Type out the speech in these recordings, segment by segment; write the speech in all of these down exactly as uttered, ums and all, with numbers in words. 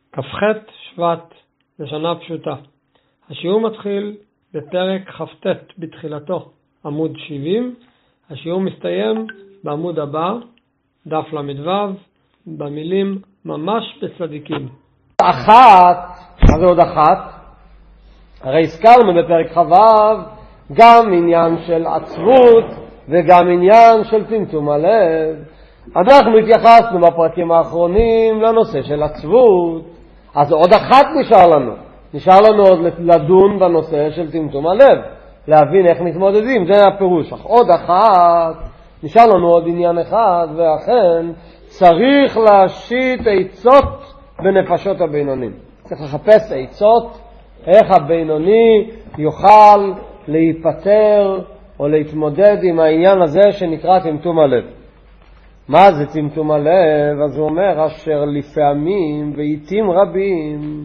כ"ח שבט לשנה פשוטה. השיעור מתחיל בפרק כ"ט בתחילתו, עמוד שבעים. השיעור מסתיים בעמוד הבא, דף למ"ו, במילים ממש בצדיקים. אחת, מה זה עוד אחת? הרי הזכרנו בפרק ח"ו גם עניין של עצבות וגם עניין של צמצום הלב. אנחנו התייחסנו בפרקים האחרונים לנושא של עצבות, אז עוד אחת נשאר לנו. נשאר לנו עוד לדון בנושא של צמצום הלב, להבין איך מתמודדים, זה הפירוש. אך עוד אחת, נשאר לנו עוד עניין אחד, ואכן צריך להשית עצות בנפשות הבינונים. צריך לחפש עצות איך הבינוני יוכל להיפטר או להתמודד עם העניין הזה שנקרא צמצום הלב. מה זה צמצום הלב? אז הוא אומר, אשר לפעמים ועיתים רבים,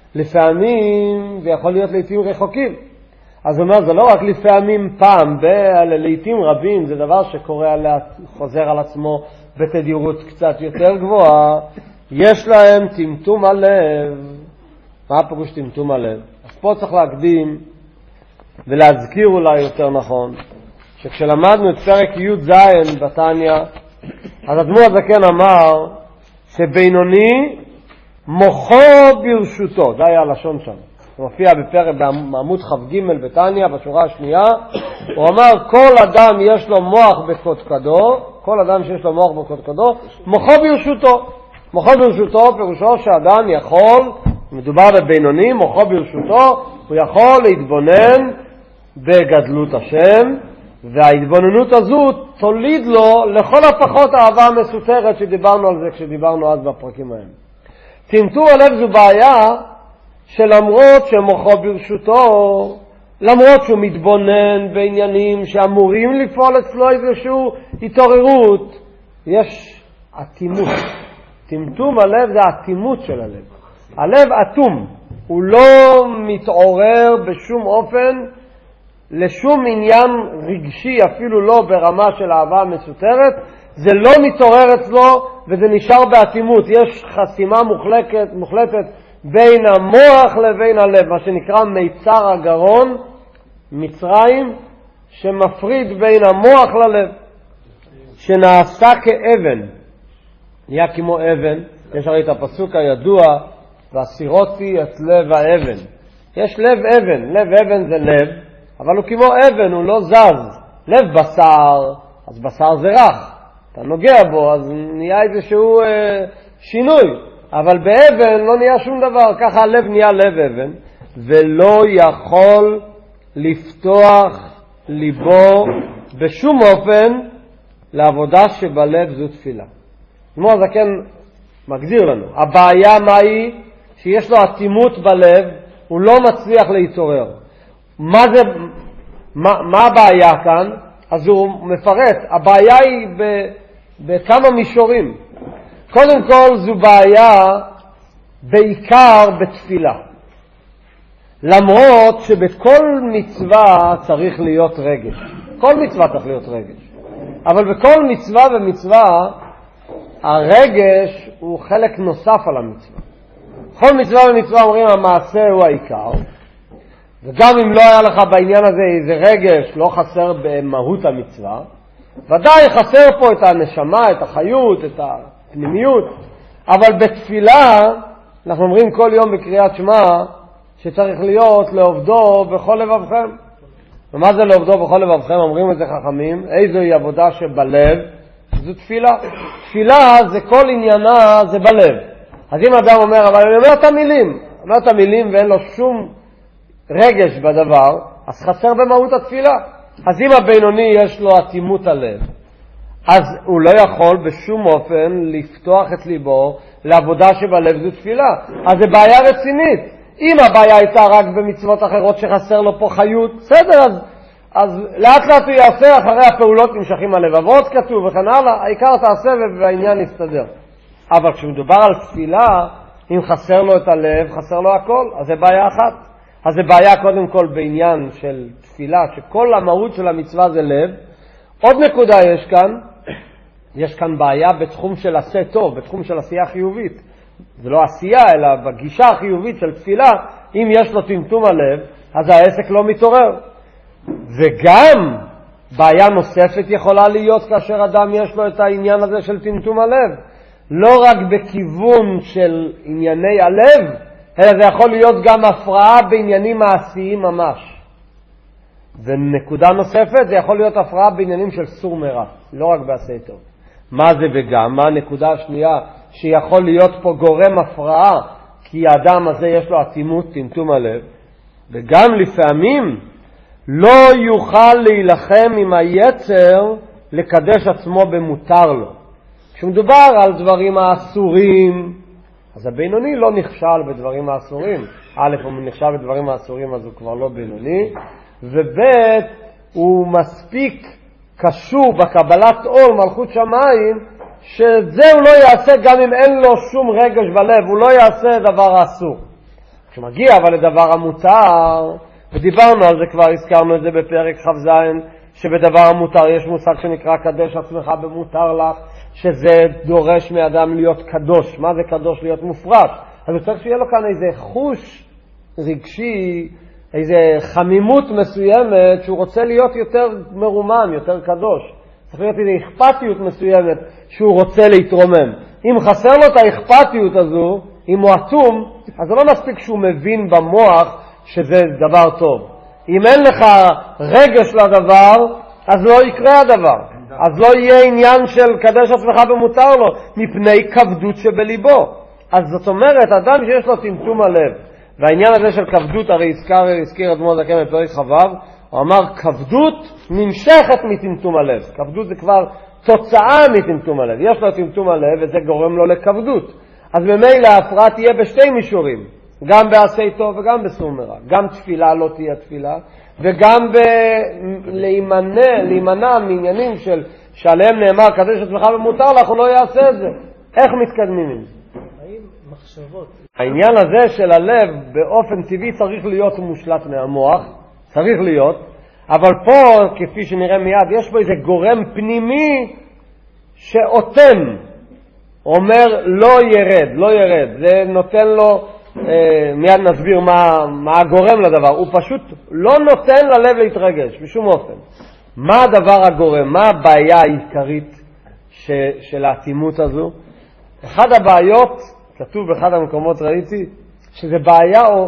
לפעמים ויכול להיות לעיתים רחוקים. אז הוא אומר, זה לא רק לפעמים פעם, אלא לעיתים רבים, זה דבר שקורה, על, חוזר על עצמו בתדירות קצת יותר גבוהה. יש להם צמצום הלב. מה הפירוש צמצום הלב? אז פה צריך להקדים ולהזכיר אולי יותר נכון, שכשלמדנו את פרק י' ז' בתניא, אז אדמו"ר הזקן אמר שבינוני מוחו ברשותו, זה היה הלשון שם. זה מופיע בפרק בעמוד כ"ג בתניא בשורה השנייה. הוא אמר כל אדם יש לו מוח בקודקדו, כל אדם שיש לו מוח בקודקדו, מוחו ברשותו. מוחו ברשותו פירושו שאדם יכול, מדובר בבינוני, מוחו ברשותו, הוא יכול להתבונן בגדלות השם, וההתבוננות הזו תוליד לו לכל הפחות אהבה מסותרת, שדיברנו על זה כשדיברנו אז בפרקים האלה. צמצום הלב זו בעיה שלמרות שמוחו ברשותו, למרות שהוא מתבונן בעניינים שאמורים לפעול אצלו איזושהי התעוררות, יש אטימות. צמצום הלב זה האטימות של הלב. הלב אטום, הוא לא מתעורר בשום אופן לשום עניין רגשי, אפילו לא ברמה של אהבה מסותרת. זה לא מתעורר אצלו וזה נשאר באטימות. יש חסימה מוחלטת, מוחלטת בין המוח לבין הלב, מה שנקרא מיצר הגרון, מצרים, שמפריד בין המוח ללב, שנעשה כאבן, נהיה כמו אבן. יש הרי את הפסוק הידוע, והסירותי את לב האבן. יש לב אבן, לב אבן זה לב, אבל הוא כמו אבן, הוא לא זז. לב בשר, אז בשר זה רך, אתה נוגע בו, אז נהיה איזשהו אה, שינוי. אבל באבן לא נהיה שום דבר, ככה הלב נהיה לב אבן, ולא יכול לפתוח ליבו בשום אופן לעבודה שבלב זו תפילה. אדמו"ר הזקן מגדיר לנו, הבעיה מה היא? שיש לו אטימות בלב, הוא לא מצליח להתעורר. מה זה, מה, מה הבעיה כאן? אז הוא מפרט, הבעיה היא ב, בכמה מישורים. קודם כל זו בעיה בעיקר בתפילה. למרות שבכל מצווה צריך להיות רגש. כל מצווה צריך להיות רגש. אבל בכל מצווה ומצווה הרגש הוא חלק נוסף על המצווה. בכל מצווה ומצווה אומרים המעשה הוא העיקר. וגם אם לא היה לך בעניין הזה איזה רגש, לא חסר במהות המצווה. ודאי חסר פה את הנשמה, את החיות, את הפנימיות. אבל בתפילה, אנחנו אומרים כל יום בקריאת שמע, שצריך להיות לעובדו בכל לבבכם. ומה זה לעובדו בכל לבבכם? אומרים את זה חכמים. איזוהי עבודה שבלב? זו תפילה. תפילה זה כל עניינה, זה בלב. אז אם אדם אומר, אבל אני אומר את המילים, אומר את המילים ואין לו שום רגש בדבר, אז חסר במהות התפילה. אז אם הבינוני יש לו אטימות הלב, אז הוא לא יכול בשום אופן לפתוח את ליבו לעבודה שבלב זו תפילה. אז זה בעיה רצינית. אם הבעיה הייתה רק במצוות אחרות שחסר לו פה חיות, בסדר, אז, אז לאט לאט הוא יעשה, אחרי הפעולות נמשכים הלבבות כתוב וכן הלאה, העיקר תעשה והעניין יסתדר. אבל כשמדובר על תפילה, אם חסר לו את הלב, חסר לו הכל, אז זה בעיה אחת. אז זה בעיה קודם כל בעניין של תפילה, שכל המהות של המצווה זה לב. עוד נקודה יש כאן, יש כאן בעיה בתחום של עשה טוב, בתחום של עשייה חיובית. זה לא עשייה, אלא בגישה החיובית של תפילה, אם יש לו טמטום הלב, אז העסק לא מתעורר. וגם בעיה נוספת יכולה להיות כאשר אדם יש לו את העניין הזה של טמטום הלב. לא רק בכיוון של ענייני הלב, אלא זה יכול להיות גם הפרעה בעניינים מעשיים ממש. ונקודה נוספת, זה יכול להיות הפרעה בעניינים של סור מרע, לא רק בעשה טוב. מה זה וגם? מה הנקודה השנייה שיכול להיות פה גורם הפרעה, כי האדם הזה יש לו אטימות, טמטום הלב, וגם לפעמים לא יוכל להילחם עם היצר לקדש עצמו במותר לו. כשמדובר על דברים האסורים, אז הבינוני לא נכשל בדברים האסורים. א', הוא נכשל בדברים האסורים, אז הוא כבר לא בינוני, וב', הוא מספיק קשור בקבלת עול מלכות שמיים, שזה הוא לא יעשה גם אם אין לו שום רגש בלב, הוא לא יעשה דבר אסור. כשמגיע אבל לדבר המותר, ודיברנו על זה כבר, הזכרנו את זה בפרק ח' שבדבר המותר יש מושג שנקרא קדש עצמך במותר לך, שזה דורש מאדם להיות קדוש. מה זה קדוש? להיות מופרש. אז הוא צריך שיהיה לו כאן איזה חוש רגשי, איזה חמימות מסוימת, שהוא רוצה להיות יותר מרומם, יותר קדוש. צריך להיות איזו אכפתיות מסוימת שהוא רוצה להתרומם. אם חסר לו את האכפתיות הזו, אם הוא אטום, אז זה לא מספיק שהוא מבין במוח שזה דבר טוב. אם אין לך רגש לדבר, אז לא יקרה הדבר. אז לא יהיה עניין של קדש עצמך במותר לו, מפני כבדות שבליבו. אז זאת אומרת, אדם שיש לו טמטום הלב, והעניין הזה של כבדות, הרי הזכר, הזכיר אדמו"ר הזקן בפרק ח', הוא אמר, כבדות נמשכת מטמטום הלב. כבדות זה כבר תוצאה מטמטום הלב. יש לו טמטום הלב וזה גורם לו לכבדות. אז ממילא ההפרעה תהיה בשתי מישורים, גם בעשה טוב וגם בסור מרע. גם תפילה לא תהיה תפילה, וגם ב- להימנע, להימנע מעניינים של שעליהם נאמר קדש עצמך במותר לך, הוא לא יעשה את זה. איך מתקדמים עם זה? האם מחשבות? העניין הזה של הלב באופן טבעי צריך להיות מושלט מהמוח, צריך להיות, אבל פה, כפי שנראה מיד, יש פה איזה גורם פנימי שאותם, אומר לא ירד, לא ירד. זה נותן לו, אה, מיד נסביר מה, מה הגורם לדבר. הוא פשוט לא נותן ללב להתרגש, בשום אופן. מה הדבר הגורם? מה הבעיה העיקרית ש, של האטימות הזו? אחד הבעיות, כתוב באחד המקומות ראיתי, שזה בעיה, או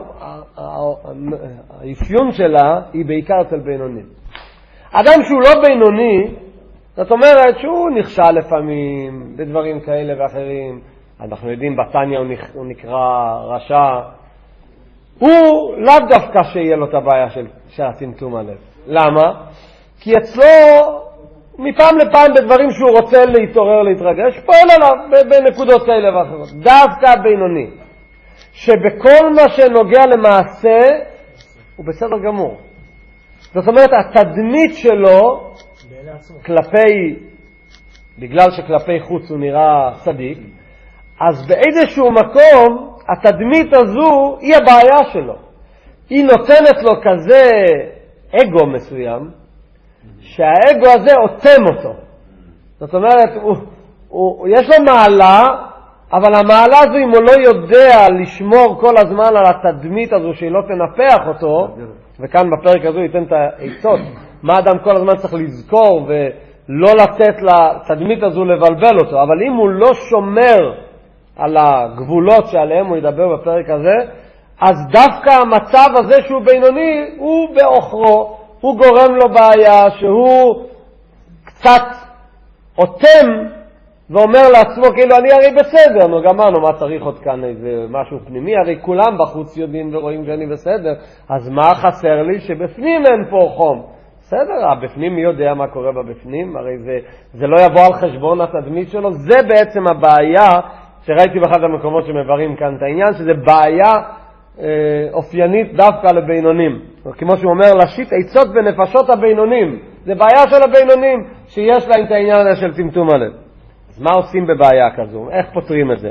האפיון שלה היא בעיקר אצל בינונים. אדם שהוא לא בינוני, זאת אומרת שהוא נכשל לפעמים בדברים כאלה ואחרים. אנחנו יודעים, בתניה הוא נקרא רשע. הוא לאו דווקא שיהיה לו את הבעיה של, של הטמטום הלב. למה? כי אצלו מפעם לפעם בדברים שהוא רוצה להתעורר, להתרגש, פועל עליו בנקודות כאלה ואחרות. דווקא בינוני, שבכל מה שנוגע למעשה הוא בסדר גמור. זאת אומרת, התדמית שלו כלפי, בגלל שכלפי חוץ הוא נראה צדיק, אז באיזשהו מקום התדמית הזו היא הבעיה שלו. היא נותנת לו כזה אגו מסוים, שהאגו הזה אוטם אותו. זאת אומרת, הוא, הוא, יש לו מעלה, אבל המעלה הזו, אם הוא לא יודע לשמור כל הזמן על התדמית הזו שהיא לא תנפח אותו, וכאן בפרק הזו ייתן את העצות, מה אדם כל הזמן צריך לזכור ולא לתת לתדמית הזו לבלבל אותו. אבל אם הוא לא שומר על הגבולות שעליהם הוא ידבר בפרק הזה, אז דווקא המצב הזה שהוא בינוני הוא באוכרו, הוא גורם לו בעיה שהוא קצת אוטם ואומר לעצמו כאילו אני הרי בסדר, נו גמרנו, מה צריך עוד כאן איזה משהו פנימי, הרי כולם בחוץ יודעים ורואים שאני בסדר, אז מה חסר לי? שבפנים אין פה חום. בסדר, בפנים מי יודע מה קורה בבפנים, הרי זה, זה לא יבוא על חשבון התדמית שלו. זה בעצם הבעיה שראיתי באחד המקומות שמברים כאן את העניין, שזה בעיה אה, אופיינית דווקא לבינונים. כמו שהוא אומר, להשית עצות בנפשות הבינונים. זה בעיה של הבינונים שיש להם את העניין הזה של טמטום הלב. אז מה עושים בבעיה כזו? איך פותרים את זה?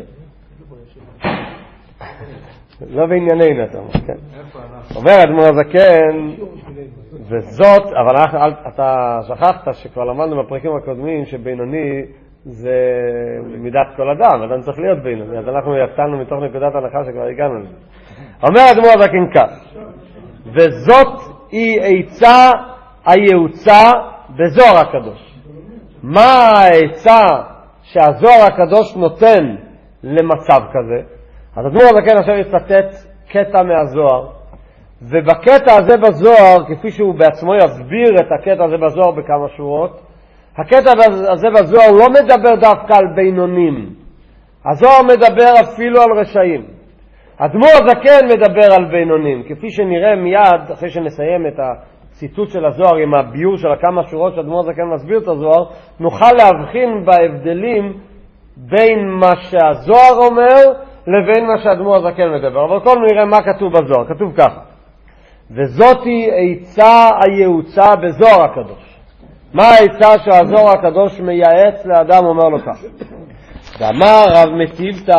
לא בענייננו, אתה אומר, כן. אומר אדמו"ר הזקן, וזאת, אבל אתה שכחת שכבר למדנו בפרקים הקודמים שבינוני זה מידת כל אדם, אדם צריך להיות בינוני, אז אנחנו יצאנו מתוך נקודת הנחה שכבר הגענו לזה. אומר אדמו"ר הזקן כך, וזאת היא עצה הייעוצה בזוהר הקדוש. מה העצה שהזוהר הקדוש נותן למצב כזה? אז אדמו"ר הזקן עכשיו יצטט קטע מהזוהר, ובקטע הזה בזוהר, כפי שהוא בעצמו יסביר את הקטע הזה בזוהר בכמה שורות, הקטע הזה בזוהר לא מדבר דווקא על בינונים. הזוהר מדבר אפילו על רשעים. אדמו"ר הזקן מדבר על בינונים, כפי שנראה מיד אחרי שנסיים את הציטוט של הזוהר עם הביור של הכמה שורות שאדמו"ר הזקן מסביר את הזוהר, נוכל להבחין בהבדלים בין מה שהזוהר אומר לבין מה שאדמו"ר הזקן מדבר. אבל קודם נראה מה כתוב בזוהר. כתוב ככה, וזאת היא עצה הייעוצה בזוהר הקדוש. מה העצה שהזוהר הקדוש מייעץ לאדם? אומר לו כך, דאמר רב מטיבתא,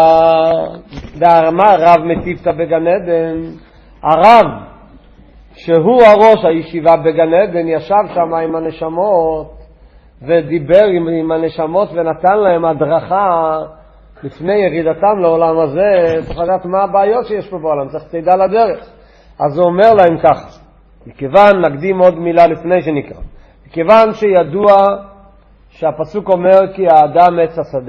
דאמר רב מטיבתא בגן עדן, הרב שהוא הראש הישיבה בגן עדן ישב שם עם הנשמות ודיבר עם, עם הנשמות ונתן להם הדרכה לפני ירידתם לעולם הזה. צריך לדעת מה הבעיות שיש פה בעולם, צריך תדע לדרך. אז הוא אומר להם כך, מכיוון, נקדים עוד מילה לפני שנקרא, מכיוון שידוע שהפסוק אומר כי האדם עץ השדה,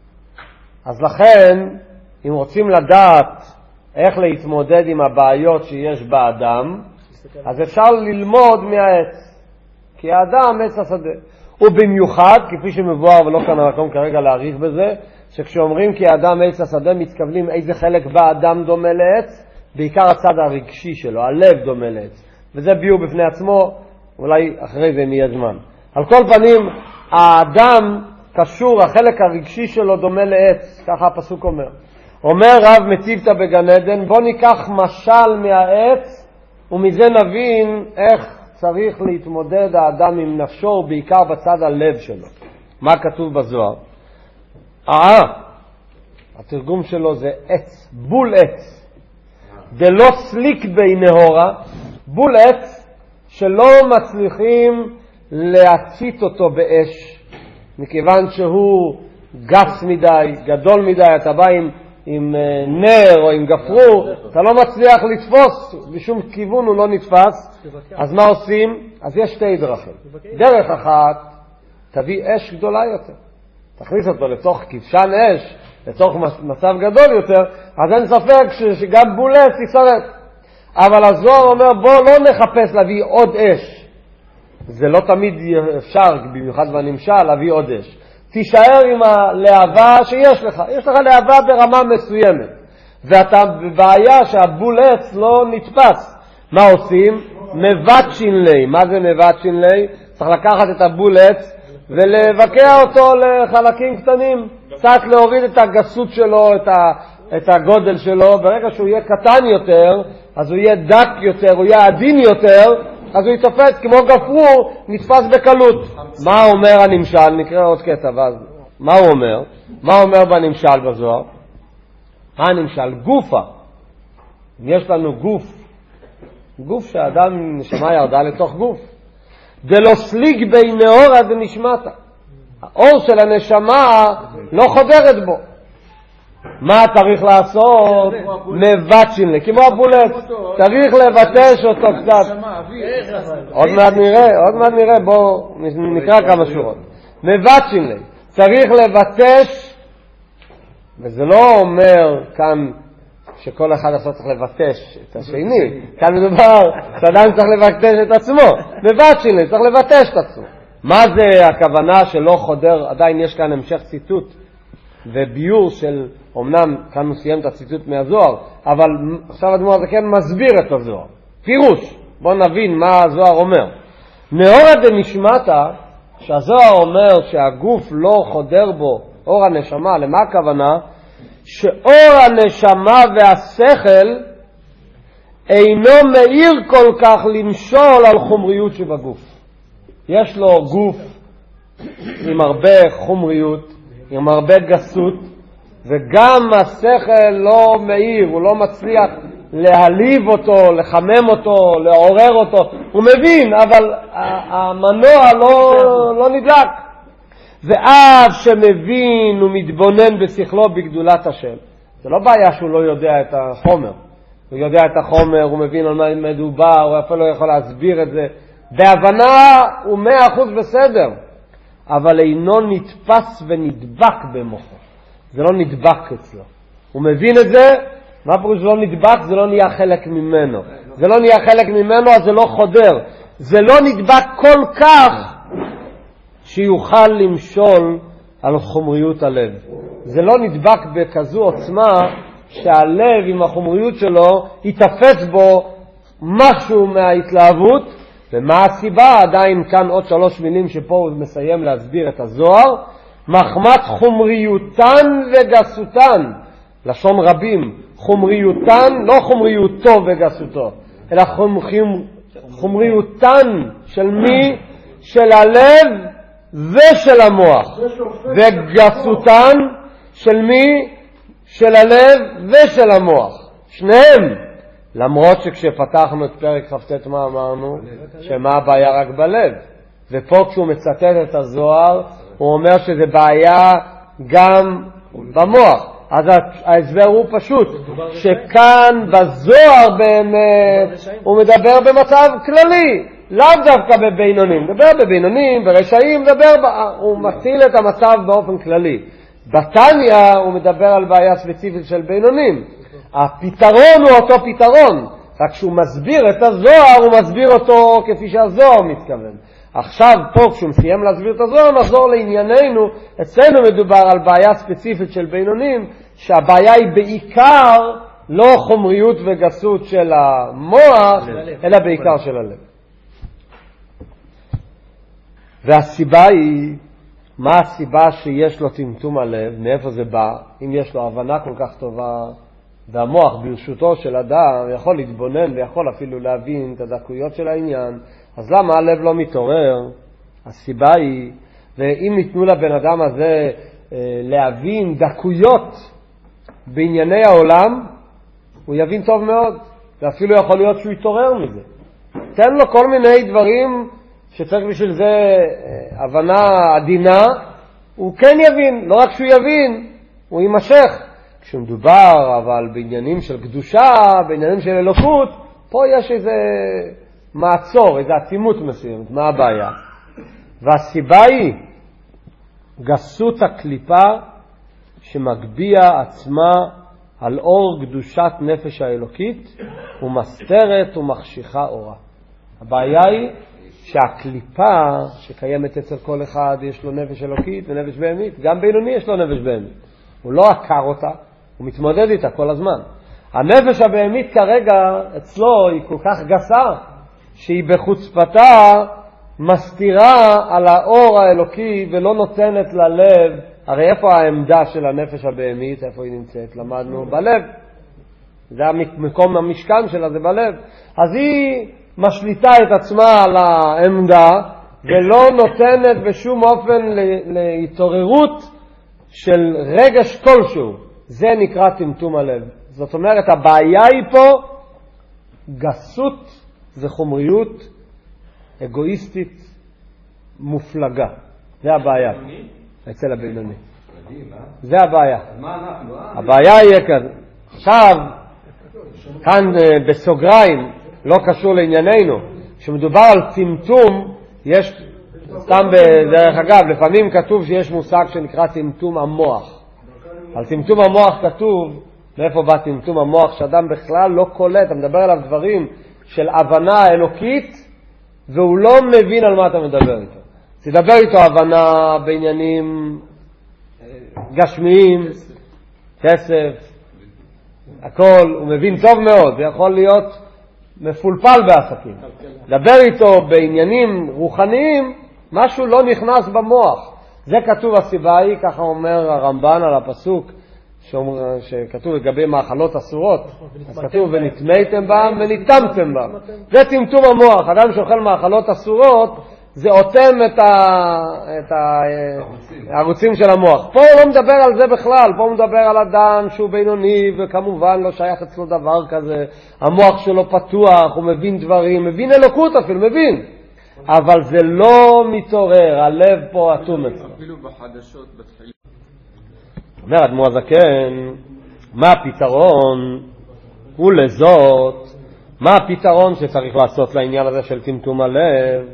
אז לכן אם רוצים לדעת איך להתמודד עם הבעיות שיש באדם, אז אפשר ללמוד מהעץ, כי האדם עץ השדה. ובמיוחד, כפי שמבואר ולא כאן המקום כרגע להאריך בזה, שכשאומרים כי האדם עץ השדה מתכוונים איזה חלק באדם דומה לעץ, בעיקר הצד הרגשי שלו, הלב דומה לעץ, וזה ביור בפני עצמו, אולי אחרי זה נהיה זמן. על כל פנים, האדם קשור, החלק הרגשי שלו דומה לעץ, ככה הפסוק אומר. אומר רב מטיבתא בגן עדן, בוא ניקח משל מהעץ ומזה נבין איך צריך להתמודד האדם עם נפשו, בעיקר בצד הלב שלו. מה כתוב בזוהר? אה, התרגום שלו זה עץ, בול עץ. דלא סליק בי נהורה, בול עץ שלא מצליחים להצית אותו באש, מכיוון שהוא גס מדי, גדול מדי. אתה בא עם, עם נר או עם גפרור, אתה לא מצליח לתפוס, בשום כיוון הוא לא נתפס. אז מה עושים? אז יש שתי דרכים. דרך אחת, תביא אש גדולה יותר, תכניס אותו לתוך כבשן אש, לתוך מצב גדול יותר, אז אין ספק שגם בולס ישרף. אבל הזוהר אומר בוא לא נחפש להביא עוד אש, זה לא תמיד אפשר, במיוחד בנמשל, להביא עוד אש. תישאר עם הלהבה שיש לך, יש לך להבה ברמה מסוימת, ואתה בבעיה שהבולס לא נתפס. מה עושים? מבטשין לי. מה זה מבטשין לי? צריך לקחת את הבולס ולבקע אותו לחלקים קטנים, קצת להוריד את הגסות שלו, את, ה, את הגודל שלו. ברגע שהוא יהיה קטן יותר, אז הוא יהיה דק יותר, הוא יהיה עדין יותר, אז הוא יתופס כמו גפרור, נתפס בקלות. מה אומר הנמשל? נקרא עוד קטע ואז. מה הוא אומר? מה הוא אומר בנמשל בזוהר? מה הנמשל? גופה. יש לנו גוף, גוף שהאדם נשמה ירדה לתוך גוף. דלא סליג בי נהורה דנשמתה, האור של הנשמה לא חודרת בו. מה צריך לעשות? מבטשין לי, כמו הבולט, צריך לבטש אותו קצת. עוד מעט נראה, עוד מעט נראה, בואו נקרא כמה שורות. מבטשין לי, צריך לבטש, וזה לא אומר כאן שכל אחד עשה צריך לבטש את השני, כאן מדובר שאדם צריך לבטש את עצמו. מבטשין לי, צריך לבטש את עצמו. מה זה הכוונה שלא חודר? עדיין יש כאן המשך ציטוט וביור של, אמנם כאן הוא סיים את הציטוט מהזוהר, אבל עכשיו האדמו"ר הזקן מסביר את הזוהר, פירוש. בואו נבין מה הזוהר אומר. נהורה דנשמתה, שהזוהר אומר שהגוף לא חודר בו אור הנשמה, למה הכוונה? שאור הנשמה והשכל אינו מאיר כל כך למשול על חומריות שבגוף. יש לו גוף עם הרבה חומריות, עם הרבה גסות, וגם השכל לא מאיר, הוא לא מצליח להליב אותו, לחמם אותו, לעורר אותו. הוא מבין, אבל המנוע לא, לא נדלק. ואף שמבין ומתבונן בשכלו בגדולת השם. זה לא בעיה שהוא לא יודע את החומר. הוא יודע את החומר, הוא מבין על מה מדובר, הוא אפילו לא יכול להסביר את זה. בהבנה הוא מאה אחוז בסדר, אבל אינו נתפס ונדבק במוחו. זה לא נדבק אצלו. הוא מבין את זה, מה פירוש לא נדבק? זה לא נהיה חלק ממנו. זה לא נהיה חלק ממנו, אז זה לא חודר. זה לא נדבק כל כך שיוכל למשול על חומריות הלב. זה לא נדבק בכזו עוצמה שהלב עם החומריות שלו יתפס בו משהו מההתלהבות. ומה הסיבה? עדיין כאן עוד שלוש מילים שפה הוא מסיים להסביר את הזוהר. מחמת חומריותן וגסותן, לשון רבים, חומריותן, לא חומריותו וגסותו, אלא חומריותן של מי? של הלב ושל המוח. וגסותן של מי? של הלב ושל המוח. שניהם. למרות שכשפתחנו את פרק כ"ט מה אמרנו? שמה הבעיה רק בלב. ופה כשהוא מצטט את הזוהר, הוא אומר שזה בעיה גם במוח. אז ההסבר הוא פשוט, שכאן בזוהר באמת הוא מדבר במצב כללי, לאו דווקא בבינונים, מדבר בבינונים, ברשעים, מדבר, הוא מציל את המצב באופן כללי. בתניא הוא מדבר על בעיה ספציפית של בינונים. הפתרון הוא אותו פתרון, רק כשהוא מסביר את הזוהר, הוא מסביר אותו כפי שהזוהר מתכוון. עכשיו פה כשהוא מסיים להסביר את הזוהר, נחזור לענייננו. אצלנו מדובר על בעיה ספציפית של בינונים, שהבעיה היא בעיקר לא חומריות וגסות של המוח, אלא בעיקר של הלב. והסיבה היא, מה הסיבה שיש לו טמטום הלב? מאיפה זה בא? אם יש לו הבנה כל כך טובה, והמוח ברשותו של אדם יכול להתבונן ויכול אפילו להבין את הדקויות של העניין, אז למה הלב לא מתעורר? הסיבה היא, ואם ניתנו לבן אדם הזה אה, להבין דקויות בענייני העולם, הוא יבין טוב מאוד, ואפילו יכול להיות שהוא יתעורר מזה. תן לו כל מיני דברים שצריך בשביל זה אה, הבנה עדינה, הוא כן יבין, לא רק שהוא יבין, הוא יימשך. כשמדובר אבל בעניינים של קדושה, בעניינים של אלוקות, פה יש איזה מעצור, איזה עצימות מסוימת. מה הבעיה? והסיבה היא גסות הקליפה שמגביע עצמה על אור קדושת נפש האלוקית ומסתרת ומחשיכה אורה. הבעיה היא שהקליפה שקיימת אצל כל אחד, יש לו נפש אלוקית ונפש בהמית, גם בינוני יש לו נפש בהמית. הוא לא עקר אותה, הוא מתמודד איתה כל הזמן. הנפש הבהמית כרגע אצלו היא כל כך גסה, שהיא בחוצפתה מסתירה על האור האלוקי ולא נותנת ללב. הרי איפה העמדה של הנפש הבהמית? איפה היא נמצאת? למדנו בלב. זה המקום המשכן שלה, זה בלב. אז היא משליטה את עצמה על העמדה ולא נותנת בשום אופן להתעוררות של רגש כלשהו. זה נקרא טמטום הלב. זאת אומרת, הבעיה היא פה גסות, זה חומריות אגואיסטית מופלגה. זה הבעיה אצל הבינוני. זה הבעיה. הבעיה היא כזה. עכשיו, כאן בסוגריים, לא קשור לענייננו, כשמדובר על טמטום, יש סתם בדרך אגב, לפעמים כתוב שיש מושג שנקרא טמטום המוח. על טמטום המוח כתוב, מאיפה בא טמטום המוח? שאדם בכלל לא קולט, אתה מדבר עליו דברים של הבנה אלוקית, והוא לא מבין על מה אתה מדבר איתו. תדבר איתו הבנה בעניינים גשמיים, כסף, הכל, הוא מבין טוב מאוד, זה יכול להיות מפולפל בעסקים. דבר איתו בעניינים רוחניים, משהו לא נכנס במוח. זה כתוב הסיבה היא, ככה אומר הרמב"ן על הפסוק, שאומר, שכתוב לגבי מאכלות אסורות, אז כתוב ונטמאתם בם וניטמתם בם. זה טמטום המוח. אדם שאוכל מאכלות אסורות, זה אוטם את, ה, את ה, הערוצים של המוח. פה הוא לא מדבר על זה בכלל, פה הוא מדבר על אדם שהוא בינוני, וכמובן לא שייך אצלו דבר כזה. המוח שלו פתוח, הוא מבין דברים, מבין אלוקות אפילו, מבין. אבל זה לא מתעורר, הלב פה אטום אצלו. אפילו בחדשות בתחילה. אומר אדמו"ר הזקן, מה הפתרון? ולזאת, מה הפתרון שצריך לעשות לעניין הזה של טמטום הלב?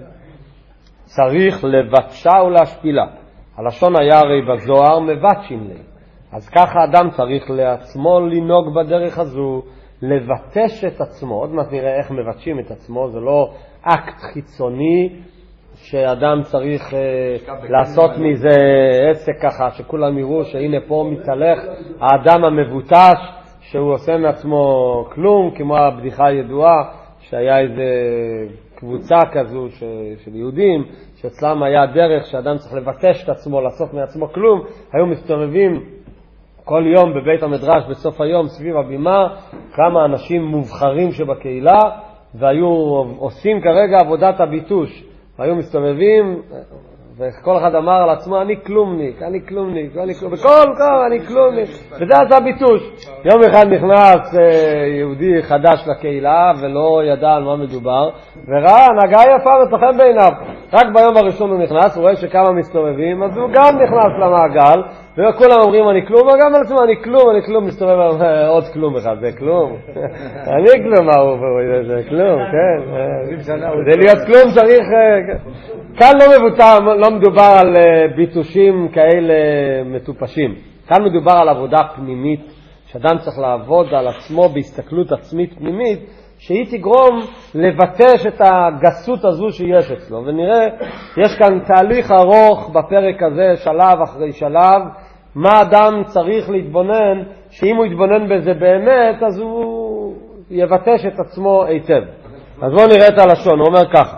צריך לבטשה ולהשפילה. הלשון היה הרי בזוהר מבטשים לי. אז ככה אדם צריך לעצמו לנהוג בדרך הזו, לבטש את עצמו. עוד מעט נראה איך מבטשים את עצמו, זה לא אקט חיצוני שאדם צריך אה, לעשות מזה עסק ככה, שכולם יראו שהנה פה מתהלך האדם המבוטש שהוא עושה מעצמו כלום, כמו הבדיחה הידועה שהיה איזה קבוצה כזו ש, של יהודים שאצלם היה דרך שאדם צריך לבטש את עצמו, לעשות מעצמו כלום. היו מסתובבים כל יום בבית המדרש בסוף היום סביב הבימה כמה אנשים מובחרים שבקהילה, והיו עושים כרגע עבודת הביטוש, והיו מסתובבים וכל אחד אמר על עצמו אני כלומניק, אני כלומניק, אני כלומניק, בכל כל אני כלומניק, וזה עשה ביטוש. יום אחד נכנס יהודי חדש לקהילה ולא ידע על מה מדובר, וראה הנהגה יפה מצחם בעיניו. רק ביום הראשון הוא נכנס, הוא רואה שכמה מסתובבים, אז הוא גם נכנס למעגל, וכולם אומרים אני כלום, וגם על עצמו אני כלום, אני כלום, מסתובב עוד כלום אחד, זה כלום. אני כלום, מה הוא, זה כלום, כן. זה להיות כלום צריך, כאן לא מבוטר, לא מדובר על ביטושים כאלה מטופשים. כאן מדובר על עבודה פנימית, שאדם צריך לעבוד על עצמו בהסתכלות עצמית פנימית, שהיא תגרום לבטש את הגסות הזו שיש אצלו. ונראה, יש כאן תהליך ארוך בפרק הזה, שלב אחרי שלב, מה אדם צריך להתבונן, שאם הוא יתבונן בזה באמת, אז הוא יבטש את עצמו היטב. אז בואו נראה את הלשון, הוא אומר ככה,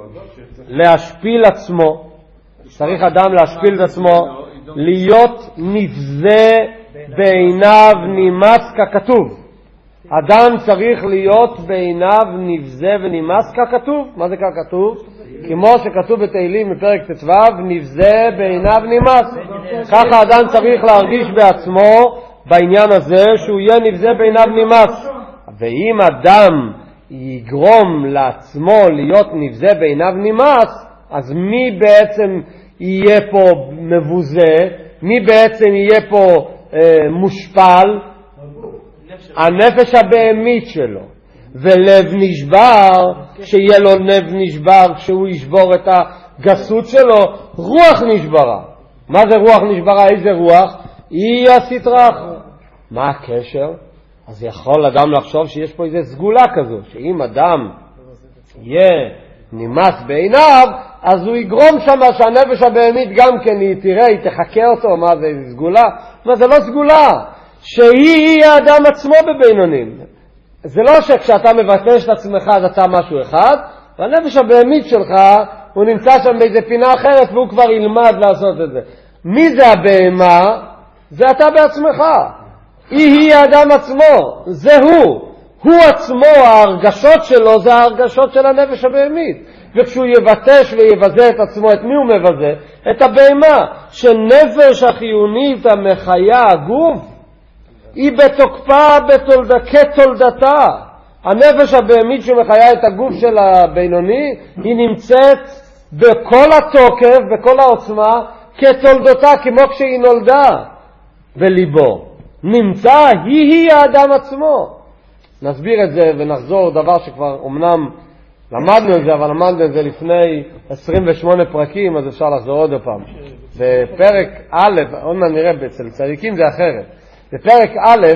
להשפיל עצמו, צריך אדם להשפיל את עצמו, להיות נבזה בעיניו נימס ככתוב. אדם צריך להיות בעיניו נבזה ונימס ככתוב. מה זה ככתוב? כמו שכתוב בתהילים בפרק ט"ו, נבזה בעיניו נימס. ככה אדם צריך להרגיש בעצמו בעניין הזה שהוא יהיה נבזה בעיניו נימס. ואם אדם יגרום לעצמו להיות נבזה בעיניו נימס, אז מי בעצם יהיה פה מבוזה? מי בעצם יהיה פה אה, מושפל? הנפש הבהמית שלו. ולב נשבר, כשיהיה לו לב נשבר, כשהוא ישבור את הגסות שלו, רוח נשברה. מה זה רוח נשברה? איזה רוח? היא הסטרח. מה הקשר? אז יכול אדם לחשוב שיש פה איזו סגולה כזו, שאם אדם יהיה נימס בעיניו, אז הוא יגרום שם שהנפש הבהמית גם כן היא תראה, היא תחכה אותו. מה זה, איזו סגולה? מה זה לא סגולה? שהיא האדם עצמו בבינונים. זה לא שכשאתה מבטש את עצמך אז אתה משהו אחד, והנפש הבהמית שלך הוא נמצא שם באיזה פינה אחרת והוא כבר ילמד לעשות את זה. מי זה הבהמה? זה אתה בעצמך. היא היא האדם עצמו, זה הוא. הוא עצמו, ההרגשות שלו זה ההרגשות של הנפש הבהמית. וכשהוא יבטש ויבזה את עצמו, את מי הוא מבזה? את הבהמה. שנפש החיונית המחיה הגוף היא בתוקפה בתולד... כתולדתה. הנפש הבהמית שמחיה את הגוף של הבינוני היא נמצאת בכל התוקף, בכל העוצמה, כתולדתה, כמו כשהיא נולדה בליבו. נמצא, היא היא האדם עצמו. נסביר את זה ונחזור דבר שכבר אמנם למדנו את זה, אבל למדנו את זה לפני עשרים ושמונה פרקים, אז אפשר לחזור עוד פעם. בפרק א', עוד מה נראה אצל צדיקים זה אחרת. בפרק א',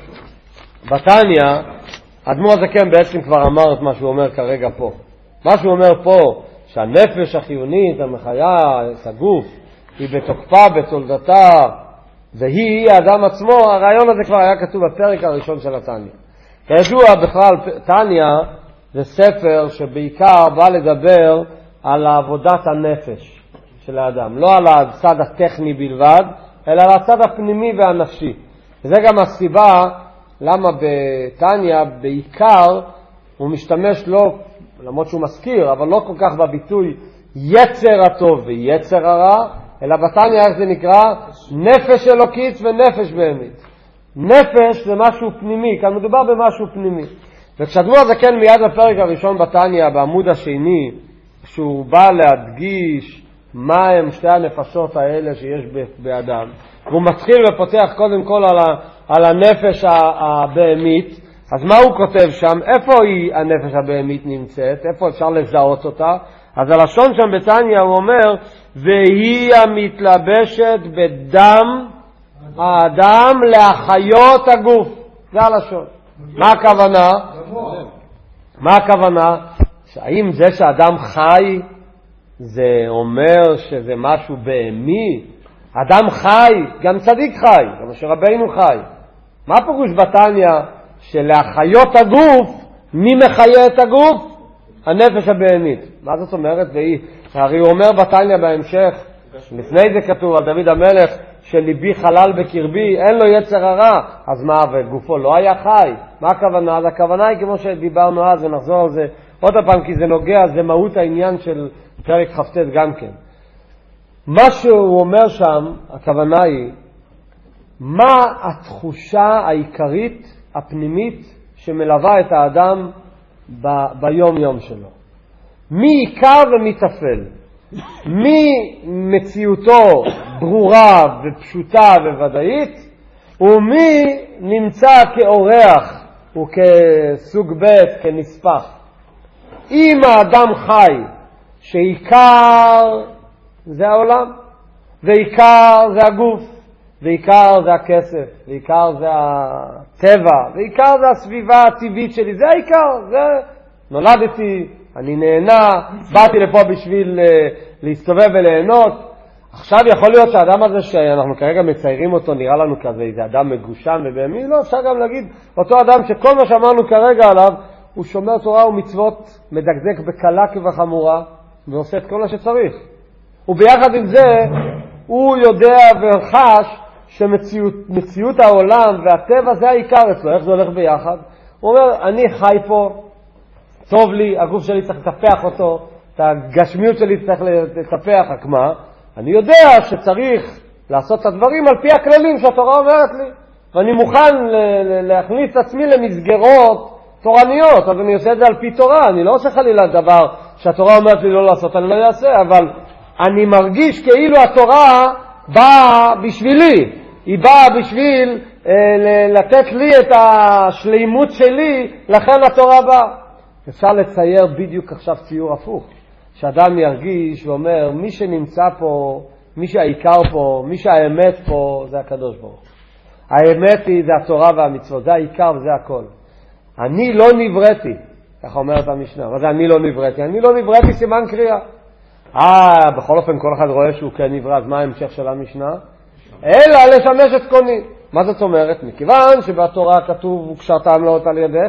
בתניא, האדמו"ר הזקן בעצם כבר אמר את מה שהוא אומר כרגע פה. מה שהוא אומר פה, שהנפש החיונית המחיה את הגוף היא בתוקפה, בתולדתה, והיא היא האדם עצמו, הרעיון הזה כבר היה כתוב בפרק הראשון של התניא. כידוע בכלל, תניא זה ספר שבעיקר בא לדבר על עבודת הנפש של האדם, לא על הצד הטכני בלבד, אלא על הצד הפנימי והנפשי. וזה גם הסיבה למה בתניא בעיקר הוא משתמש לא, למרות שהוא מזכיר, אבל לא כל כך בביטוי יצר הטוב ויצר הרע, אלא בתניא איך זה נקרא? נפש אלוקית ונפש בהמית. נפש זה משהו פנימי, כאן מדובר במשהו פנימי. וכשאדמו"ר הזקן מיד בפרק הראשון בתניא, בעמוד השני, שהוא בא להדגיש מה הם שתי הנפשות האלה שיש באדם. והוא מתחיל ופותח קודם כל על, ה, על הנפש הבהמית. אז מה הוא כותב שם? איפה היא הנפש הבהמית נמצאת? איפה אפשר לזהות אותה? אז הלשון שם בתניא הוא אומר, והיא המתלבשת בדם האדם להחיות הגוף. זה הלשון. מה הכוונה? מה הכוונה? האם זה שאדם חי זה אומר שזה משהו בהמי? אדם חי, גם צדיק חי, גם שרבינו חי. מה פירוש בתניא שלהחיות הגוף, מי מחיה את הגוף? הנפש הבהמית. מה זאת אומרת? והיא, הרי הוא אומר בתניא בהמשך, לפני זה כתוב על דוד המלך, שליבי חלל בקרבי, אין לו יצר הרע. אז מה, וגופו לא היה חי? מה הכוונה? אז הכוונה היא כמו שדיברנו אז, ונחזור על זה עוד פעם, כי זה נוגע, זה מהות העניין של פרק כ"ט גם כן. מה שהוא אומר שם, הכוונה היא, מה התחושה העיקרית, הפנימית, שמלווה את האדם ב- ביום יום שלו? מי עיקר ומי טפל? מי מציאותו ברורה ופשוטה וודאית, ומי נמצא כאורח וכסוג ב' כנספח? אם האדם חי שעיקר זה העולם, ועיקר זה הגוף, ועיקר זה הכסף, ועיקר זה הטבע, ועיקר זה הסביבה הטבעית שלי, זה העיקר, זה נולדתי, אני נהנה, באתי לפה בשביל להסתובב וליהנות. עכשיו יכול להיות שהאדם הזה שאנחנו כרגע מציירים אותו נראה לנו כזה, איזה אדם מגושם ובהמי, לא, אפשר גם להגיד, אותו אדם שכל מה שאמרנו כרגע עליו, הוא שומר תורה ומצוות, מדקדק בקלה כבחמורה, ועושה את כל מה שצריך. וביחד עם זה, הוא יודע וחש שמציאות מציאות העולם והטבע זה העיקר אצלו. איך זה הולך ביחד? הוא אומר, אני חי פה, טוב לי, הגוף שלי צריך לטפח אותו, את הגשמיות שלי צריך לטפח, רק מה? אני יודע שצריך לעשות את הדברים על פי הכללים שהתורה אומרת לי, ואני מוכן להכניס את עצמי למסגרות תורניות, אז אני עושה את זה על פי תורה, אני לא עושה חלילה דבר שהתורה אומרת לי לא לעשות, אני לא אעשה, אבל אני מרגיש כאילו התורה באה בשבילי, היא באה בשביל אה, לתת לי את השלימות שלי, לכן התורה באה. אפשר לצייר בדיוק עכשיו ציור הפוך, שאדם ירגיש ואומר, מי שנמצא פה, מי שהעיקר פה, מי שהאמת פה, זה הקדוש ברוך. האמת היא, זה התורה והמצוות, זה העיקר וזה הכל. אני לא נבראתי, ככה אומרת המשנה, אבל זה אני לא נבראתי, אני לא נבראתי סימן קריאה. אה, בכל אופן כל אחד רואה שהוא כן נברא, אז מה ההמשך של המשנה? אלא לשמש את קוני. מה זאת אומרת? מכיוון שבתורה כתוב, וקשרת עמלות על ידיך,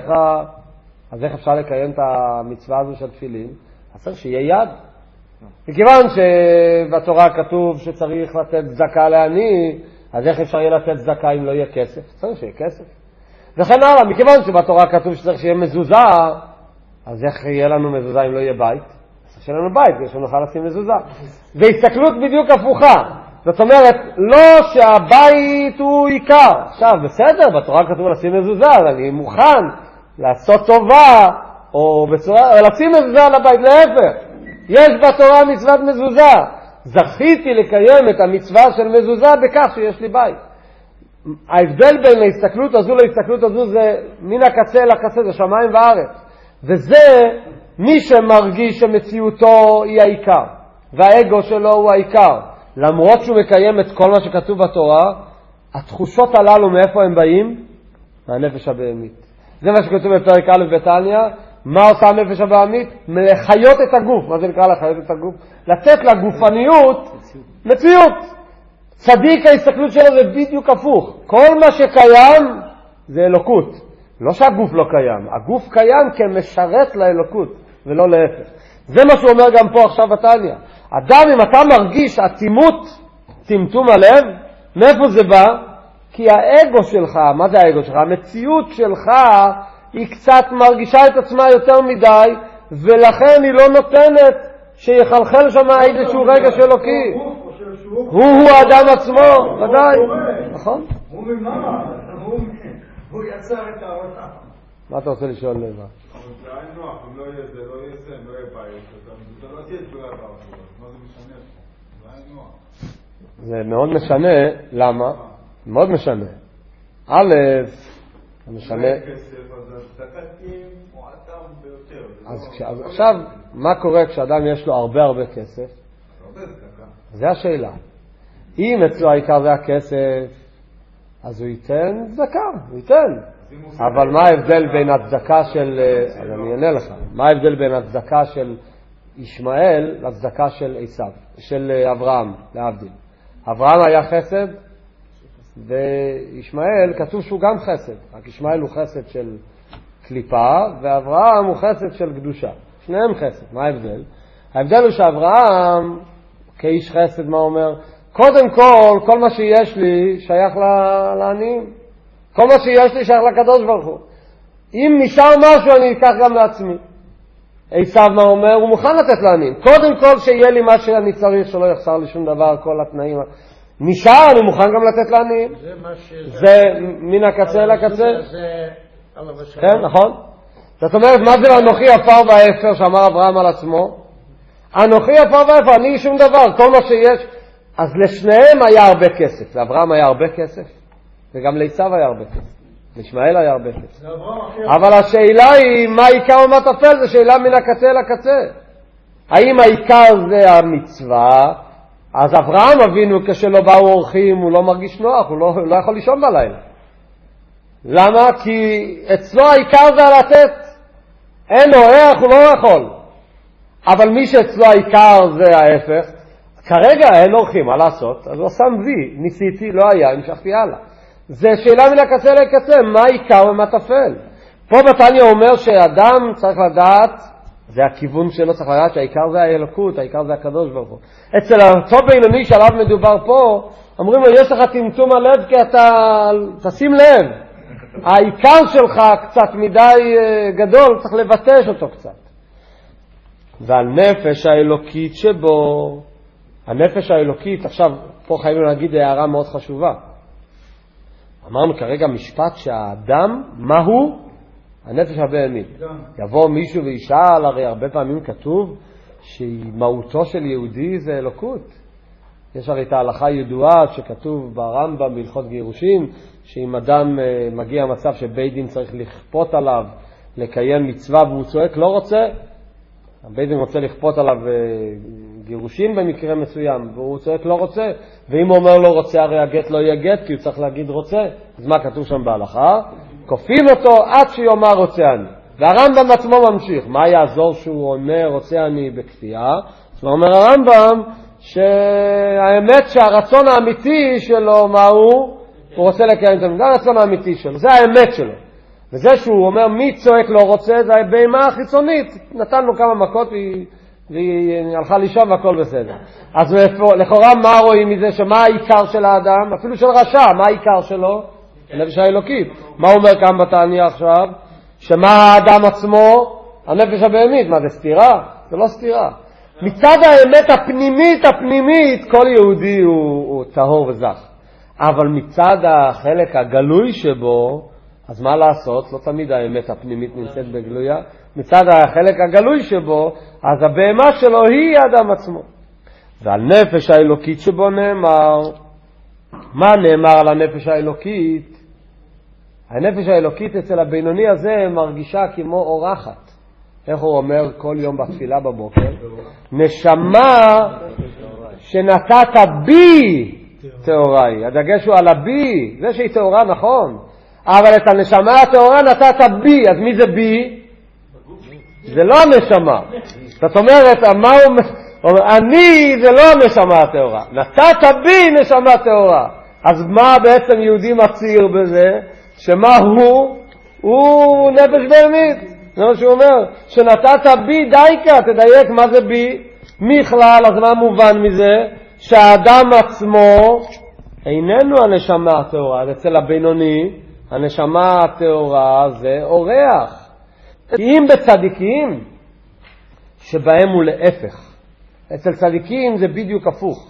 אז איך אפשר לקיים את המצווה הזו של תפילין? אז צריך שיהיה יד. מכיוון שבתורה כתוב שצריך לתת צדקה לעני, אז איך אפשר יהיה לתת צדקה אם לא יהיה כסף? צריך שיהיה כסף. וכן הלאה, מכיוון שבתורה כתוב שצריך שיהיה מזוזה, אז איך יהיה לנו מזוזה אם לא יהיה בית? אז שיהיה לנו בית, כדי שנוכל לשים מזוזה. והסתכלות בדיוק הפוכה. זאת אומרת, לא שהבית הוא עיקר. עכשיו, בסדר, בתורה כתוב לשים מזוזה, אז אני מוכן לעשות טובה, או, בצורה, או לשים מזוזה על הבית. להפך, יש בתורה מצוות מזוזה. זכיתי לקיים את המצווה של מזוזה בכך שיש לי בית. ההבדל בין ההסתכלות הזו להסתכלות הזו זה מן הקצה אל הקצה, זה שמיים וארץ. וזה מי שמרגיש שמציאותו היא העיקר, והאגו שלו הוא העיקר. למרות שהוא מקיים את כל מה שכתוב בתורה, התחושות הללו מאיפה הם באים? מהנפש הבהמית. זה מה שכתוב בפרק א' בתניא. מה עושה הנפש הבהמית? לחיות את הגוף. מה זה נקרא לחיות את הגוף? לתת לגופניות מציאות. צדיק ההסתכלות שלו זה בדיוק הפוך. כל מה שקיים זה אלוקות. לא שהגוף לא קיים. הגוף קיים כמשרת לאלוקות, ולא להפך. זה מה שהוא אומר גם פה עכשיו בתניא. אדם, אם אתה מרגיש אטימות, טמטום הלב, מאיפה זה בא? כי האגו שלך, מה זה האגו שלך? המציאות שלך היא קצת מרגישה את עצמה יותר מדי, ולכן היא לא נותנת שיחלחל שם איזשהו רגע של אלוקי. הוא האדם עצמו, ודאי. נכון? הוא מממה, הוא יצר את העולם. מה אתה רוצה לשאול לבד? אבל זה היה נוח, אם לא יהיה זה, לא יהיה זה, לא יהיה בעיה, זה לא תהיה תגולה בעיה, מה זה משנה? זה היה נוח. זה מאוד משנה, למה? מאוד משנה. א', זה משנה... אז עכשיו, מה קורה כשאדם יש לו הרבה הרבה כסף? זה השאלה. אם אצלו העיקר זה הכסף, אז הוא ייתן צדקה, הוא ייתן. אבל מה ההבדל בין הצדקה של... אז אני אענה לך. מה ההבדל בין הצדקה של ישמעאל לצדקה של עשיו, של אברהם, להבדיל? אברהם היה חסד, וישמעאל כתוב שהוא גם חסד. רק ישמעאל הוא חסד של קליפה, ואברהם הוא חסד של קדושה. שניהם חסד. מה ההבדל? ההבדל הוא שאברהם, כאיש חסד, מה אומר? קודם כל, כל מה שיש לי שייך לעניים. כל מה שיש לי שייך לקדוש ברוך הוא. אם נשאר משהו, אני אקח גם לעצמי. עשיו מה אומר? הוא מוכן לתת לעניים. קודם כל, שיהיה לי מה שאני צריך, שלא יחסר לי שום דבר, כל התנאים. נשאר, אני מוכן גם לתת לעניים. זה מה ש... זה מן הקצה לקצה. זה... כן, נכון. זאת אומרת, מה זה אנוכי עפר ואפר שאמר אברהם על עצמו? אנוכי עפר ואפר, אני שום דבר, כל מה שיש. אז לשניהם היה הרבה כסף. לאברהם היה הרבה כסף, וגם לעשיו היה הרבה כסף. לישמעאל היה הרבה כסף. אבל השאלה היא, מה העיקר ומה טפל? זו שאלה מן הקצה לקצה. האם העיקר זה המצווה? אז אברהם אבינו, כשלא באו אורחים, הוא לא מרגיש נוח, הוא לא, הוא לא יכול לישון בלילה. למה? כי אצלו העיקר זה לתת. אין לו איך, הוא לא יכול. אבל מי שאצלו העיקר זה ההפך, כרגע אין אורחים, מה לעשות? אז הוא שם וי, ניסיתי, לא היה, המשכתי הלאה. זה שאלה מן הקצה לקצה, מה העיקר ומה טפל? פה בתניא אומר שאדם צריך לדעת, זה הכיוון שלו, צריך לדעת שהעיקר זה האלוקות, העיקר זה הקדוש ברוך הוא. אצל אותו בינוני שעליו מדובר פה, אומרים לו, יש לך טמטום הלב כי אתה, תשים לב, העיקר שלך קצת מדי גדול, צריך לבטש אותו קצת. והנפש האלוקית שבו, הנפש האלוקית, עכשיו פה חייבים להגיד הערה מאוד חשובה. אמרנו כרגע משפט שהאדם, מהו? הנפש הבהמית. יבוא מישהו וישאל, הרי הרבה פעמים כתוב שמהותו של יהודי זה אלוקות. יש הרי את ההלכה הידועה שכתוב ברמב"ם בהלכות גירושין, שאם אדם מגיע מצב שבית דין צריך לכפות עליו לקיים מצווה והוא צועק לא רוצה, הבית דין רוצה לכפות עליו גירושין במקרה מסוים, והוא צועק לא רוצה, ואם הוא אומר לא רוצה, הרי הגט לא יהיה גט, כי הוא צריך להגיד רוצה. אז מה כתוב שם בהלכה? כופים אותו עד שיאמר רוצה אני. והרמב"ם עצמו ממשיך. מה יעזור שהוא אומר רוצה אני בכפייה? אז הוא אומר הרמב"ם שהאמת שהרצון האמיתי שלו, מה הוא? הוא רוצה לקיים את זה. זה הרצון האמיתי שלו, זה האמת שלו. וזה שהוא אומר מי צועק לא רוצה, זה הבהמה החיצונית. נתנו כמה מכות והיא, והיא הלכה לישון והכל בסדר. אז לכאורה מה רואים מזה? שמה העיקר של האדם? אפילו של רשע, מה העיקר שלו? הנפש האלוקית. מה הוא אומר כאן בתניא עכשיו? שמה האדם עצמו? הנפש הבהמית. מה זה סתירה? זה לא סתירה. מצד האמת הפנימית, הפנימית, כל יהודי הוא, הוא טהור וזך. אבל מצד החלק הגלוי שבו, אז מה לעשות? לא תמיד האמת הפנימית נמצאת בגלויה. מצד החלק הגלוי שבו, אז הבהמה שלו היא האדם עצמו. ועל נפש האלוקית שבו נאמר, מה נאמר על הנפש האלוקית? הנפש האלוקית אצל הבינוני הזה מרגישה כמו אורחת. איך הוא אומר כל יום בתפילה בבוקר? נשמה שנתת בי תאוראי. הדגש הוא על הבי, זה שהיא תאורה נכון. אבל את הנשמה התאורה נתת בי, אז מי זה בי? זה לא הנשמה. זאת אומרת, מה הוא... אני זה לא הנשמה התאורה. נתת בי נשמה תאורה. אז מה בעצם יהודי מצהיר בזה? שמה הוא? הוא נפש בהמית. זה מה שהוא אומר. שנתת בי דייקה, תדייק מה זה בי. מכלל, אז מה מובן מזה? שהאדם עצמו איננו הנשמה התאורה. אז אצל הבינוני, הנשמה התאורה זה אורח. אם בצדיקים, שבהם הוא להפך. אצל צדיקים זה בדיוק הפוך.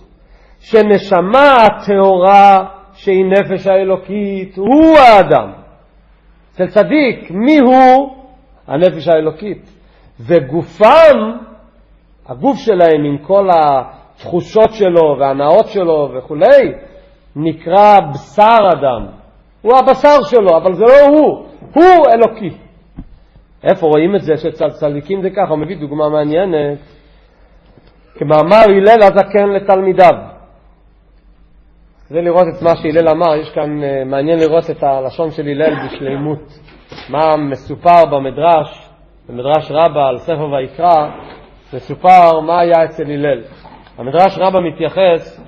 שנשמה התאורה שהיא נפש האלוקית הוא האדם. אצל צדיק, מי הוא? הנפש האלוקית. וגופם, הגוף שלהם עם כל התחושות שלו והנאות שלו וכולי, נקרא בשר אדם. הוא הבשר שלו, אבל זה לא הוא. הוא אלוקי. איפה רואים את זה שאצל צדיקים זה ככה? הוא מביא דוגמה מעניינת. כמאמר הלל הזקן לתלמידיו. כדי לראות את מה שהלל אמר, יש כאן uh, מעניין לראות את הלשון של הלל בשלימות. מה מסופר במדרש, במדרש רבה על ספר ויקרא, מסופר מה היה אצל הלל. המדרש רבה מתייחס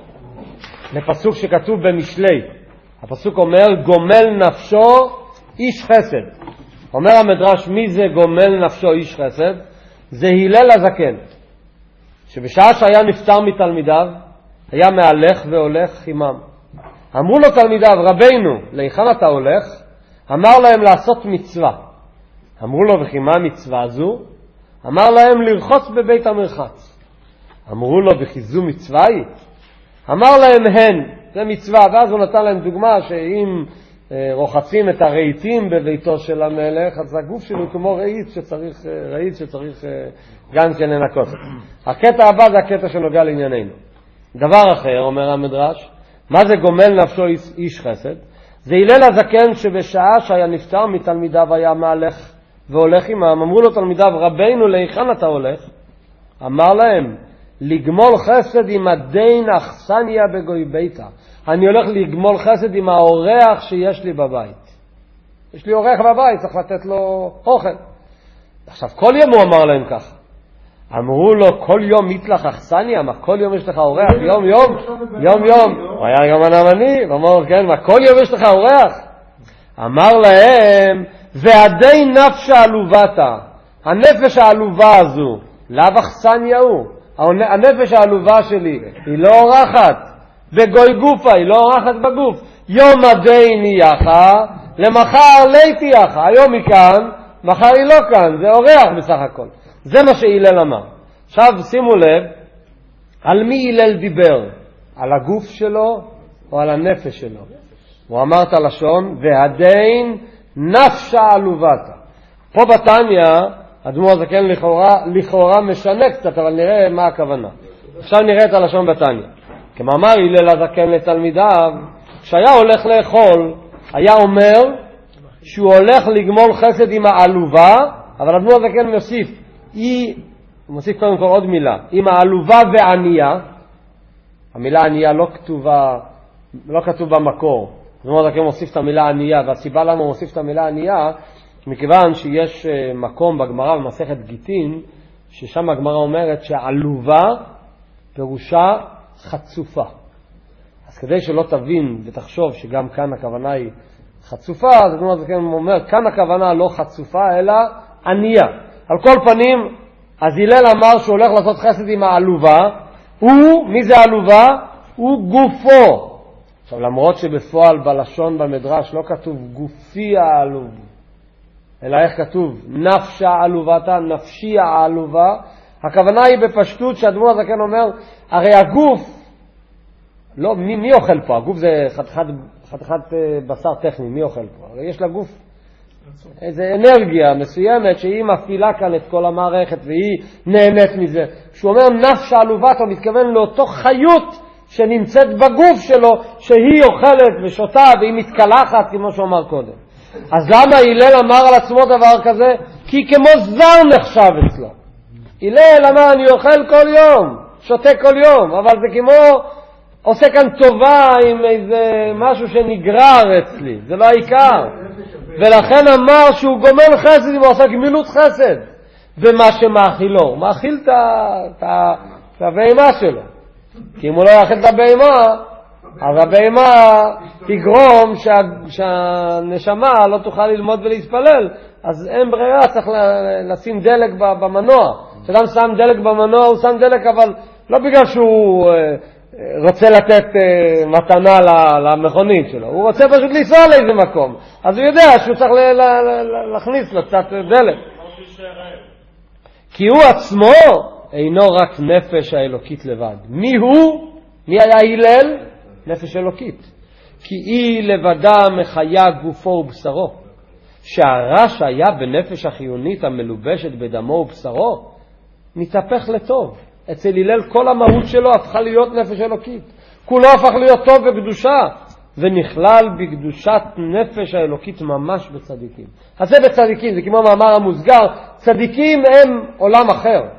לפסוק שכתוב במשלי. הפסוק אומר, גומל נפשו איש חסד. אומר המדרש, מי זה גומל נפשו איש חסד? זה הלל הזקן. שבשעה שהיה נפטר מתלמידיו, היה מהלך והולך עמם. אמרו לו תלמידיו, רבינו, להיכן אתה הולך? אמר להם לעשות מצווה. אמרו לו, וכי מה המצווה הזו? אמר להם לרחוץ בבית המרחץ. אמרו לו, וכי זו מצווה היא? אמר להם, הן, זה מצווה. ואז הוא נתן להם דוגמה שאם אה, רוחצים את הרהיטים בביתו של המלך, אז הגוף שלו כמו רהיט שצריך, אה, רהיט שצריך אה, גם כן לנקות. הקטע הבא זה הקטע שנוגע לענייננו. דבר אחר, אומר המדרש, מה זה גומל נפשו איש חסד? זה הלל הזקן שבשעה שהיה נפטר מתלמידיו היה מהלך והולך עמם. אמרו לו תלמידיו, רבינו, להיכן אתה הולך? אמר להם, לגמול חסד עם הדין אכסניה בגוי ביתה. אני הולך לגמול חסד עם האורח שיש לי בבית. יש לי אורח בבית, צריך לתת לו אוכל. עכשיו, כל יום הוא אמר להם ככה. אמרו לו, כל יום מתלך אכסניה? מה, כל יום יש לך אורח? יום יום? יום יום. הוא היה גם הנמני, ואמר, כן, מה, כל יום יש לך אורח? אמר להם, ועדי נפש העלובתה, הנפש העלובה הזו, לאו אכסניה הוא. הנפש העלובה שלי היא לא אורחת בגוי גופה, היא לא אורחת בגוף. יום עדי נייחה, למחר ליתי יחה. היום היא כאן, מחר היא לא כאן, זה אורח בסך הכל. זה מה שהלל אמר. עכשיו שימו לב, על מי הלל דיבר? על הגוף שלו או על הנפש שלו? הוא אמר את הלשון, והדין נפשה עלובתה. פה בתניא, הדמור הזה כן לכאורה, לכאורה משנה קצת, אבל נראה מה הכוונה. עכשיו נראה את הלשון בתניא. כמאמר הלל הזקן לתלמידיו, כשהיה הולך לאכול, היה אומר שהוא הולך לגמול חסד עם העלובה, אבל הדמור הזה כן מוסיף, היא, הוא מוסיף קודם כל עוד מילה, עם העלובה וענייה. המילה ענייה לא כתובה, לא כתוב במקור. הדמור הזה כן מוסיף את המילה ענייה, והסיבה למה הוא מוסיף את המילה ענייה, מכיוון שיש מקום בגמרא במסכת גיטין, ששם הגמרא אומרת שעלובה פירושה חצופה. אז כדי שלא תבין ותחשוב שגם כאן הכוונה היא חצופה, אז הגמרא זה כן אומר, כאן הכוונה לא חצופה אלא ענייה. על כל פנים, אז הלל אמר שהוא הולך לעשות חסד עם העלובה. הוא, מי זה העלובה? הוא גופו. עכשיו למרות שבפועל בלשון במדרש לא כתוב גופי העלוב, אלא איך כתוב? נפשה עלובתה, נפשי העלובה. הכוונה היא בפשטות שהדמור הזה כן אומר, הרי הגוף, לא, מי, מי אוכל פה? הגוף זה חתיכת, חתיכת בשר טכני, מי אוכל פה? הרי יש לגוף איזו אנרגיה מסוימת שהיא מפעילה כאן את כל המערכת והיא נהנית מזה. כשהוא אומר נפשה עלובתה, הוא מתכוון לאותו חיות שנמצאת בגוף שלו, שהיא אוכלת ושותה והיא מתקלחת כמו שהוא אמר קודם. אז למה הלל אמר על עצמו דבר כזה? כי כמו זר נחשב אצלו. הלל אמר אני אוכל כל יום, שותה כל יום, אבל זה כמו עושה כאן טובה עם איזה משהו שנגרר אצלי, זה לא העיקר. ולכן אמר שהוא גומל חסד אם הוא עושה גמילות חסד במה שמאכילו. הוא מאכיל את הבהמה שלו, כי אם הוא לא יאכיל את הבהמה, אז הבהמה תגרום שה, שהנשמה לא תוכל ללמוד ולהתפלל. אז אין ברירה, צריך לשים דלק במנוע. כשאדם שם דלק במנוע, הוא שם דלק, אבל לא בגלל שהוא רוצה לתת מתנה למכונית שלו. הוא רוצה פשוט לנסוע לאיזה מקום. אז הוא יודע שהוא צריך להכניס לו קצת דלק. כי הוא עצמו אינו רק נפש האלוקית לבד. מי הוא? מי היה הלל? נפש אלוקית. כי היא לבדה מחיה גופו ובשרו. שהרע שהיה בנפש החיונית המלובשת בדמו ובשרו, מתהפך לטוב. אצל הלל כל המהות שלו הפכה להיות נפש אלוקית. כולו הפך להיות טוב וקדושה, ונכלל בקדושת נפש האלוקית ממש בצדיקים. אז זה בצדיקים, זה כמו מאמר המוסגר, צדיקים הם עולם אחר.